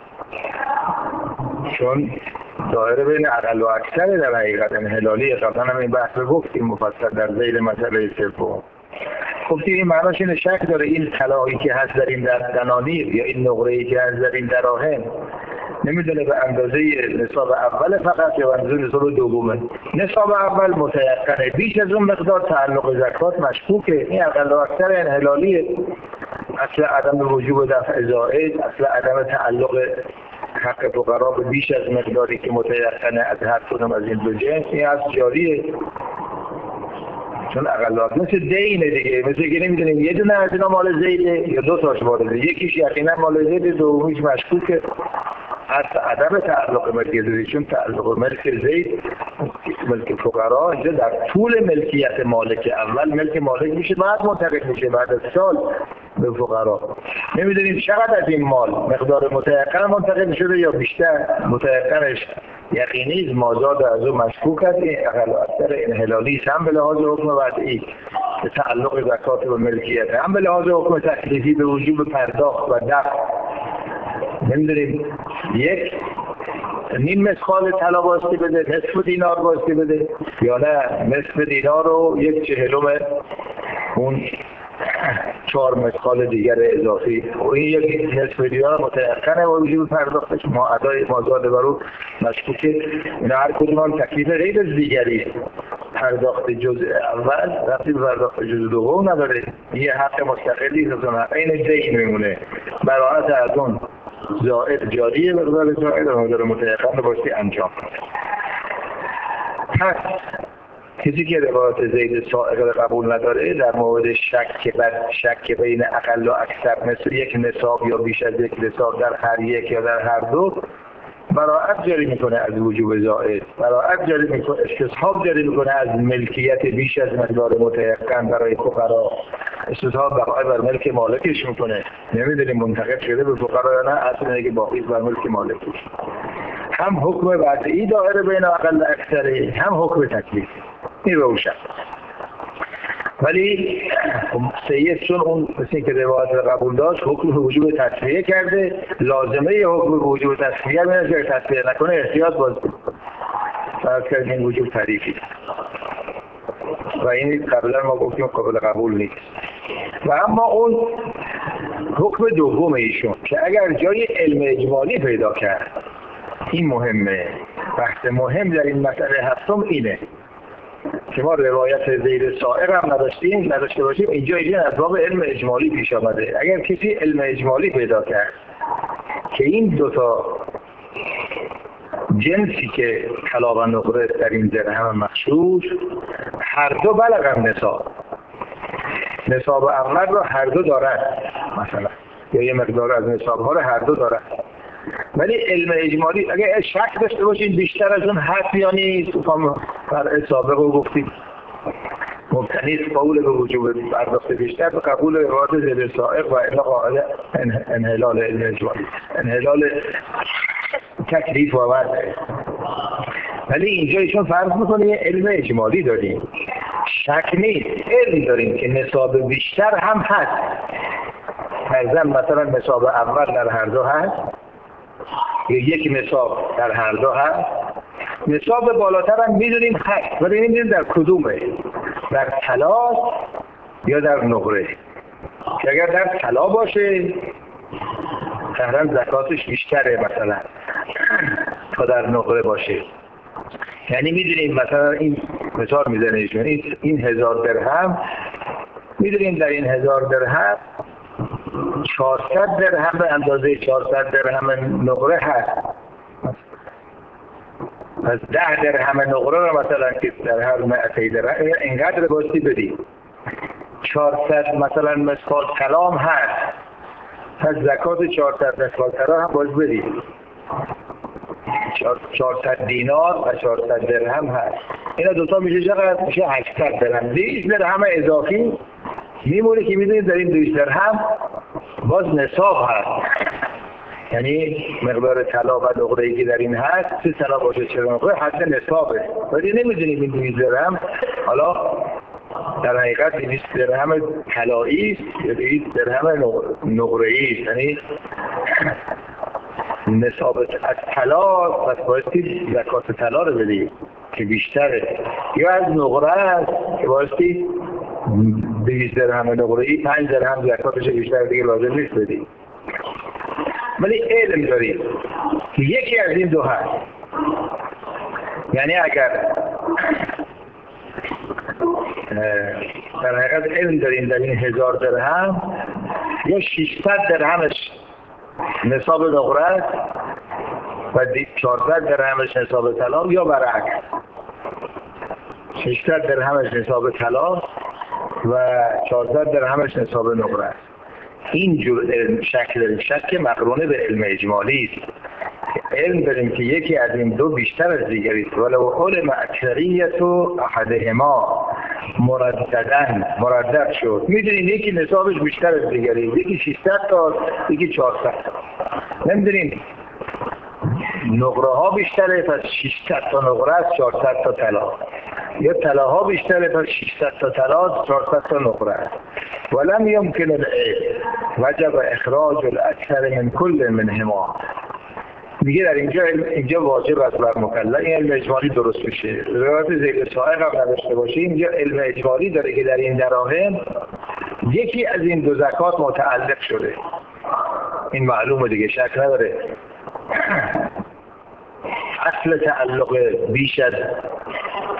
چون دایره بین اقل و اکثر در حقیقت انحلالی. قبلا هم این بحث رو گفتیم مفصل در ذیل مسئله سوم. گفتیم این معناش اینه شک داره این طلایی که هست در این دنانیر یا این نقره‌ای که هست در این دراهم نمیدونه به اندازه نصاب اول فقط یا به اندازه نصاب دومه. نصاب اول متيقنه، بیش از اون مقدار تعلق زکات مشکوکه. این اقل و اکثر انحلالیه. اصل عدم وجوب دفع زائد، اصل عدم تعلق حق فقرا به بیش از مقداری که متيقنه از هر کدوم از این دو جنس، این از جاریه. چون اقلات مثل دینه دیگه، مثل که نمیدونیم یه دونه از اینا مال زیده یا دو تاش مال زیده، یکیش یقینا مال زیده، دومیش مشکوکه از عدم تعلق ملک زید. چون تعلق ملک زید ملک فقرا اینجا در طول ملکیت مالک اول ملک مالک میشه، بعد منتقل میشه بعد از سال به فقرا. نمیدونیم چقدر از این مال مقدار متيقن منتقل شده یا بیشتر، متيقنش یقینی مازاد از اون مشکوک است. این اقل و اکثر انحلالی هم به لحاظ حکم وضعی به تعلق زکات و ملکیت، هم به لحاظ حکم تکلیفی به وجوب پرداخت و دفع. نمیدونیم یک نیم مسخال طلا واسطه بده، نصف دینار واسطه بده، یا نه نصف دینار رو یک چهلم اون چهار مسخال دیگر اضافی، و این یک نصف دینار متيقنه و وجوب پرداختش ما ادای مازاد برو مشکوکه. اینا هر کدوم هم تکلیف غیر از دیگری. پرداخت جزء اول رفتی به پرداخت جزء دوم نداره، یه حق مستقلی از اون حق این دین میمونه. براعت از اون زائد جاریه، مقدار زائد و مقدار متيقن باشی انجام. پس کسی که روایت زید سائق را قبول نداره در مورد شک بر شک بین اقل و اکثر مثل یک نصاب یا بیش از یک نصاب در هر یک یا در هر دو، براعت جاری میکنه از وجوب زائد، براعت جاری میکنه، استصحاب جاری میکنه از ملکیت بیش از مقدار متيقن برای فقرا، استصحاب بقای بر ملک مالکش میکنه. نمیدونیم منتقل شده به فقرا یا نه، اصلا اینه که باقی بر ملک مالکش. هم حکم وضعی دائره بین اقل و اکثری، هم حکم تکلیفی. این روشن. ولی سید چون اون مثل که روایت قبول داشت حکم وجوب تصفیه کرده، لازمه حکم وجوب تصفیه میشه که تصفیه نکنه احتیاط باز فرض کردیم وجوب تعریفی و این قبلا ما گفتیم قابل قبول نیست. و اما اون حکم دوم ایشون که اگر جای علم اجمالی پیدا کرد، این مهمه. بحث مهم در این مسئله هفتم اینه که ما روایت زید سائق هم نداشتیم نداشته باشیم، اینجا اینجا از باب علم اجمالی پیش آمده. اگر کسی علم اجمالی پیدا کرد که این دوتا جنسی که طلا و نقره در این درهم مخشوش هر دو بلغن نصاب، نصاب اول رو هر دو دارد مثلا، یا یه مقدار از نصاب ها رو هر دو دارد، ولی علم اجمالی اگر شک داشته باشید بیشتر از اون هست یا نیست، فرع سابق رو گفتید مبتنی است قول به وجوب پرداخت بیشتر به قبول روایت زید سائق و الا قاعده انحلال علم اجمالی، انحلال تکلیف و وضع. ولی اینجا ایشون فرض میکنه یه علم اجمالی داریم، شک نیست، علم داریم که نصاب بیشتر هم هست. فرضاً مثلا نصاب اول در هر دو هست یا یک نصاب در هر دو هست، نصاب بالاتر هم میدونیم هست ولی نمیدونیم در کدومه، در طلا یا در نقره. که اگر در طلا باشه قهرن زکاتش بیشتره مثلا تا در نقره باشه. یعنی میدونیم مثلا این مثال میزنه این این هزار درهم، میدونیم در این هزار درهم چهارصد درهم به اندازه چهارصد درهم نقره هست. از ده درهم نقره رو مثلا که در هر معطی درهم اینقدر باستی بدیم، چهارصد مثلا مثقال کلام هست، پس زکات چهارصد مثقال طلا هم باز بدیم، چهارصد دینار و چهارصد درهم هست. اینا دوتا میشه چقدر؟ میشه هشتصد درهم. دویست درهم اضافی میمونه که میدونید در این دویست درهم باز نصاب هست، یعنی مقدار طلا و نقره‌ای که در این هست چه طلا باشه چه نقره حد نصابه، ولی نمیدونیم این دویست درهم حالا در حقیقت دویست درهم طلایی است یا دویست درهم نقره‌ای است. یعنی نصاب از طلا پس بایستی زکات طلا رو بدید که بیشتره، یا از نقره است که بایستی دویست درهم نقره‌ای پنج درهم زکاتش بیشتر دیگه لازم نیست بدید. ولی علم دارید که یکی از این دو هست. یعنی اگر در حقیقت علم داریم در این هزار درهم یا ششصد درهمش نصاب نقره است و چهارصد درهمش نصاب طلا، یا برعکس ششصد درهمش نصاب طلا و چهارصد درهمش نصاب نقره است. این جور علم شکل داریم، شک مقرونه به علم اجمالی است. علم داریم که یکی از این دو بیشتر از دیگری است، ولو علم اکثریت و احدهما مرددن مردد شد. میدونیم یکی نصابش بیشتر از دیگری، یکی ششصد تا یکی چهارصد تا. نمیدونیم نقره ها بیشتره پس ششصد تا نقره است چهارصد تا طلا، یا طلاها بیشتره پس ششصد تا طلا چهارصد تا نقره است. ولم يمكن العلم وجب اخراج الاکثر من كل منهما. میگه در اینجا اینجا واجب است بر مکلف این علم اجمالی درست بشه. روایت زید سائق هم نداشته باشیم، اینجا علم اجمالی داره که در این دراهم یکی از این دو زکات متعلق شده. این معلومه دیگه، شک نداره. اصل تعلق بیش از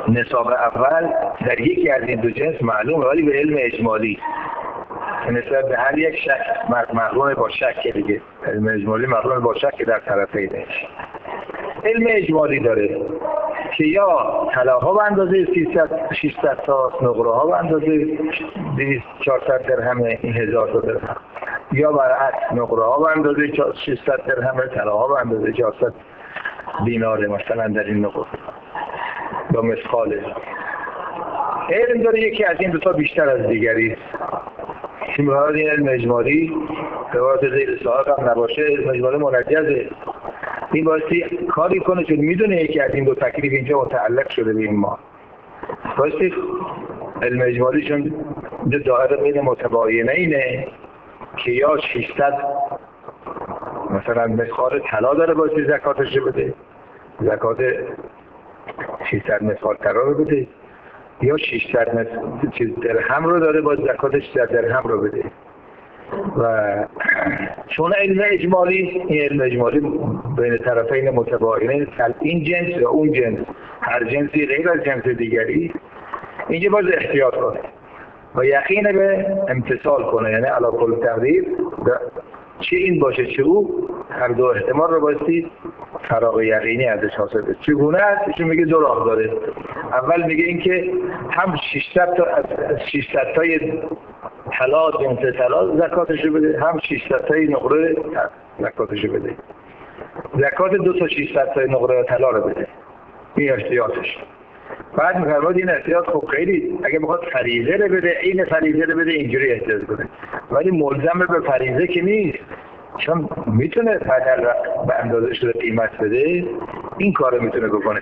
نصاب اول در یکی از این دو جنس معلومه، ولی به علم اجمالی نسبت به هر یک شک مقرون با شک دیگه. علم اجمالی مقرون با شک در طرفینه. علم اجمالی داره که یا طلاها به اندازه سیصد ششصد تا، نقره ها به اندازه دویست چهارصد درهم، این هزار تا درهم، یا برعکس نقره ها به اندازه ششصد درهم، طلاها به اندازه چهارصد دیناره مثلا در این نقره یا مثقاله. علم داره یکی از این دو تا بیشتر از دیگری. این باید این علم اجمالی روایت زیر صاحب هم نباشه، علم اجمالی منجزه. این بایستی کاری کنه چون میدونه یکی از این دو تکلیف اینجا متعلق شده به این ما. بایستی علم اجمالی چون دائره بین متباینه اینه که یا ششصد مثلا مثقال طلا داره بایستی زکاتش رو بده، زکات ششصد مثقال طلا رو بده، یا ششصد درهم رو داره باید زکات ششصد درهم رو بده. و چون علم اجمالی، این علم اجمالی بین طرفین متباینه، این جنس یا اون جنس، هر جنسی غیر از جنس دیگری، اینجا باید احتیاط کنه و یقین به امتثال کنه، یعنی علی کل تقدیر چه این باشه چه او، هر دو احتمال رو بایستی فراغ یقینی ازش حاصل بشه. چگونه است؟ ایشون میگه دو راه داره. اول میگه این که هم ششصد تا از ششصد تای طلا جنس طلا زکاتش بده، هم ششصد تای نقره زکاتش بده. زکات دو تا ششصد تای نقره طلا رو بده. این احتیاطش. بعد می‌فرماد این احتیاط خب خیلی اگه بخواد فریضه رو بده، این فریضه رو بده اینجوری احتیاط کنه. ولی ملزم به فریضه که نیست. چون میتونه بدل به اندازه شده قیمت بده، این کارو میتونه بکنه.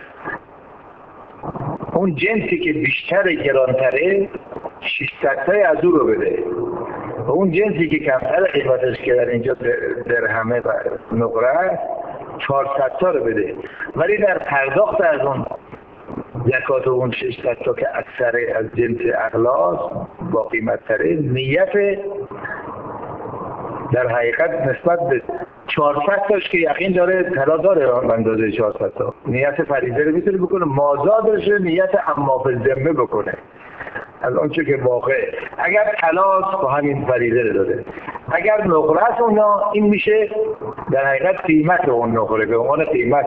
اون جنسی که بیشتر گرانتره ششصد تای از او رو بده، و اون جنسی که کمتر قیمتش که در اینجا درهمه و نقره چهارصد تا رو بده. ولی در پرداخت از اون زکات اون ششصد تا که اکثر از جنس اغلاس با قیمت تره، نیت در حقیقت نسبت به چهارصد تاش که یقین داره طلا داره اندازه چهارصد تا، نیت فریضه رو میتونه بکنه، مازادش نیت اما به ذمه بکنه از آنچه که واقع. اگر طلا با همین فریضه رو داده، اگر نقره است اونا، این میشه در حقیقت قیمت اون نقره به عنوان قیمت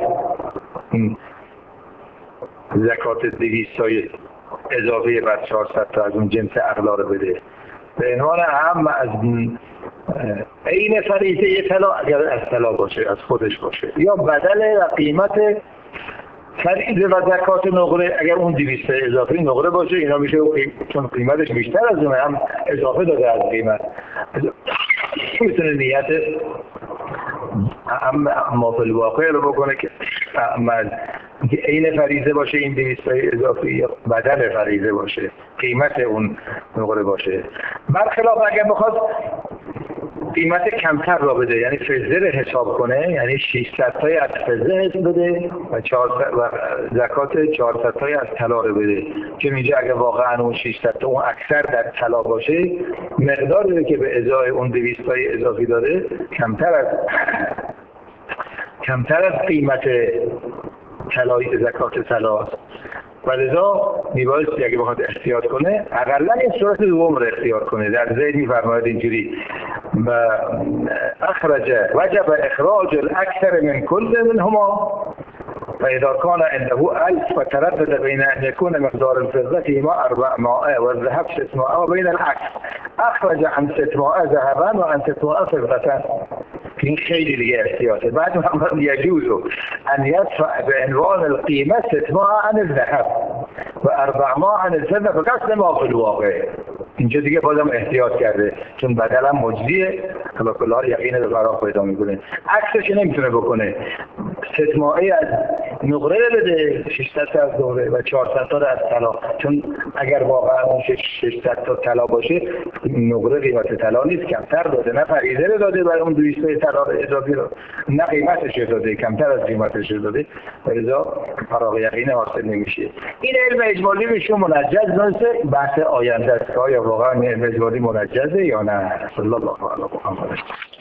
زکات دویست تای اضافه بر چهارصد تا از اون جنس اغلا رو بده به عنوان هم از عین فریضه طلا اگر از طلا باشه، از خودش باشه، یا بدل و قیمت فریضه و زکات نقره اگر اون دویست اضافه نقره باشه، اینا میشه چون قیمتش بیشتر از اونه هم اضافه داده از قیمت، میتونه نیت اما فی الواقع رو بکنه که عمل که عین فریضه باشه این دویست اضافه، یا بدل فریضه باشه قیمت اون نقره باشه. برخلاف اگر بخواد قیمت کمتر را بده، یعنی فضه رو حساب کنه، یعنی ششصد تای از فضه حساب بده و زکات چهارصد تای از طلا رو بده، که اینجا اگر واقعا اون ششصد تا اون اکثر در طلا باشه، مقداری که به ازای اون دویست تای اضافی داره کمتر از کمتر از قیمت طلایی زکات طلا. ولذا میبایستی اگه بخواد احتیاط کنه اقلا این صورت دوم رو اختیار کنه. در زید میفرماید اینجوری و اخرج وجب اخراج الاکثر من كل منهما فإذا كان عنده ألف فتردد بين أن يكون مقدار الفضة فيما أربعمائة والذهب ستمائة وبين العكس أخرج عن ستمائة ذهبا وعن ستمائة فضة. این خیلی دیگه احتیاطه. بعد هم يجوز أن يدفع بعنوان القيمة ستمائة عن الذهب و أربعمائة عن الفضة فقط ما في الواقع. اینجا دیگه بازم احتیاط کرده چون بدل هم مجزیه، خلا کلها یقین به فراغ پیدا میکنه. عکسش نمیتونه بکنه، ستمائه از نقره بده، ششصد تا از نقره و چهارصد تا از طلا، چون اگر واقعا اون ششصد تا طلا باشه نقره قیمت طلا نیست، کمتر داده، نه فریضه رو داده برای اون دویست طلا اضافی رو، نه قیمتش رو داده، کمتر از قیمتش رو داده، لذا فراغ یقین حاصل نمیشه. این علم اجمالی بهشون منجز نیست، بحث آینده است که آیا واقعا علم اجمالی منجزه یا نه. صلی الله علیه و آله.